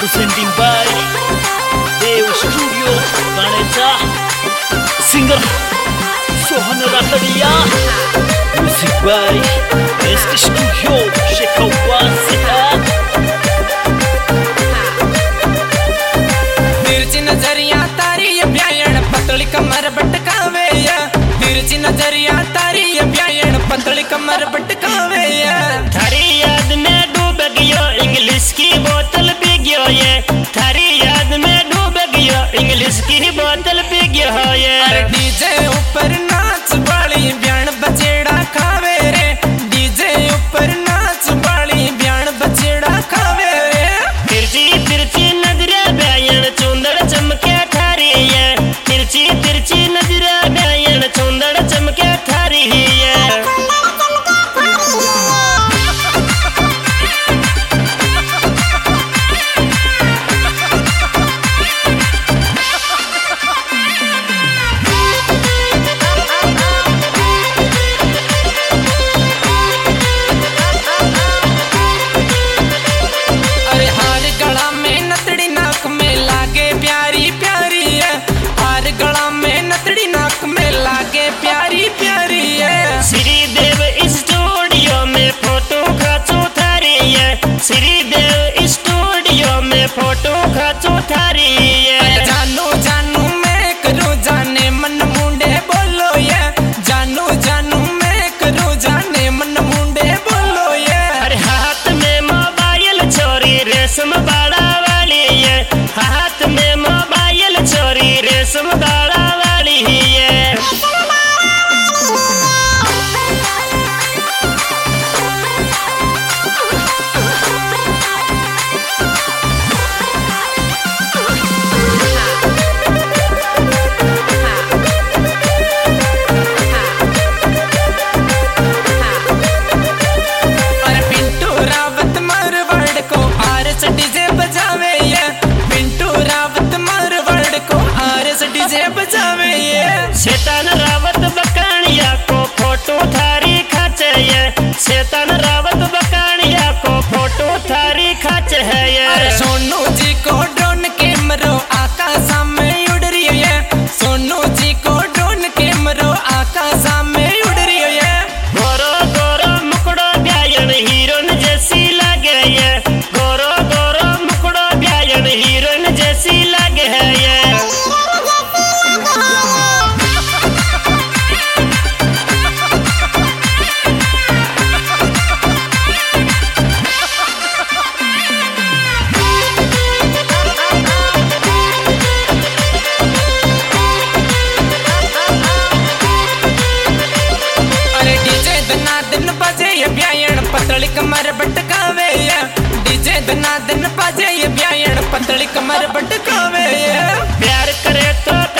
presenting by Dev Studio गाण्याचा singer Sohan Ratadiya, music by best studio शेखवा सेट। तिरछी नजरिया तारी ब्यायण पतली कमर बटकावे, तिरछी नजरिया तारी ब्यायण पतली कमर बटकावे। थारी याद में डूब गयो इंग्लिश की बोतल पी गयो ये, थारी याद में डूब गयो इंग्लिश की बोतल पी गयो ये। डीजे ऊपर नाच बाली ब्याण बचेड़ा खावे रे, डीजे ऊपर नाच बाली ब्याण बचेड़ा खावे रे। तिरछी तिरछी नजरे ब्यायण चुंदड़ चमके थारी है, तिरछी तिरछी नजरे ब्यायण चुंदड़ चमके थारी है। श्रीदेव स्टूडियो में फोटो खींचो थारी है। जानू जानू मैं करूँ जाने मन मुंडे बोलो ये, जानू जानू मैं करूँ जाने मन मुंडे बोलो ये। अरे हाथ में मोबाइल चोरी रेशम बाड़ा वाली है, हाथ में मोबाइल चोरी रेशम बाड़ा वाली है। शैतान रावत बकानिया को फोटो थारी खींचे ये, शैतान रावत बकानिया को फोटो थारी खींचे है ये। सोनू जी को ड्रोन कैमरो आकाश में उड़ रही है, सोनू जी को ड्रोन कैमरो आकाश में उड़ रही है। गोरो गोरो मुकड़ो ब्यायण हीरोइन जैसी लगे ये, गोरो गोरो मुकड़ो ब्यायण हीरोइन जैसी लगे है ये। पतली कमर बटकावे, डीजे दना दिन बाजे ये ब्यायण पतली कमर बटकावे। प्यार करे तो